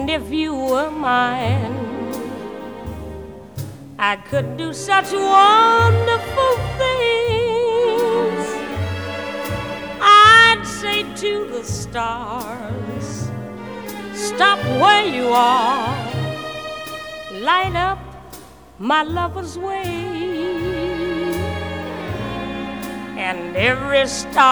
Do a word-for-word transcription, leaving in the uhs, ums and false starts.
And if you were mine, I could do such wonderful things. I'd say to the stars, stop where you are, light up my lover's way. And every star